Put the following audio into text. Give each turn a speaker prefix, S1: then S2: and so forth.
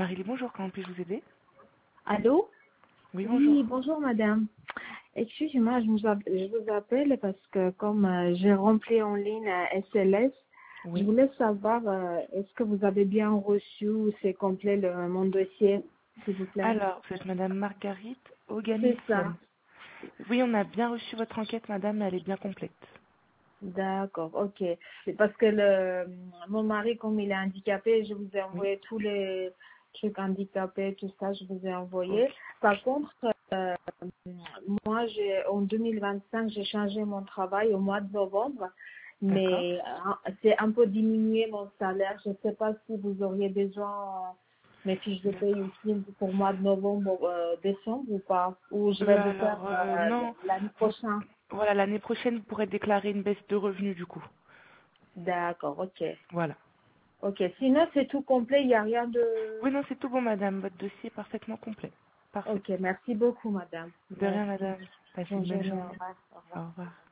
S1: Marie, bonjour, comment puis-je vous aider?
S2: Allô?
S1: Oui, bonjour.
S2: Oui, bonjour madame. Excusez-moi, je vous appelle parce que comme j'ai rempli en ligne un SLS, je
S1: Oui.
S2: voulais savoir est-ce que vous avez bien reçu ou c'est complet mon dossier, s'il vous plaît.
S1: Alors, vous êtes Madame Marguerite
S2: C'est ça.
S1: Oganissian. Oui, on a bien reçu votre enquête, Madame, elle est bien complète.
S2: D'accord, ok. C'est parce que mon mari, comme il est handicapé, je vous ai
S1: Oui.
S2: envoyé tous les trucs handicapés, tout ça, je vous ai
S1: Ok.
S2: envoyé. Par contre, moi, en 2025, j'ai changé mon travail au mois de novembre,
S1: D'accord.
S2: mais c'est un peu diminué mon salaire. Je ne sais pas si vous auriez besoin mes fiches de paye
S1: D'accord.
S2: aussi pour le mois de novembre, décembre ou pas, ou je vais vous faire
S1: Non,
S2: l'année
S1: vous,
S2: prochaine.
S1: voilà, l'année prochaine, vous pourrez déclarer une baisse de revenus, du coup.
S2: D'accord, ok.
S1: Voilà.
S2: Ok, sinon c'est tout complet, il n'y a rien de...
S1: Oui, non, c'est tout bon, Madame, votre dossier est parfaitement complet. Parfait.
S2: Ok, merci beaucoup madame.
S1: De rien,
S2: Merci.
S1: Madame. Passez
S2: Bonne
S1: une bonne
S2: journée, au
S1: journée.
S2: revoir. Au revoir.
S1: Au revoir.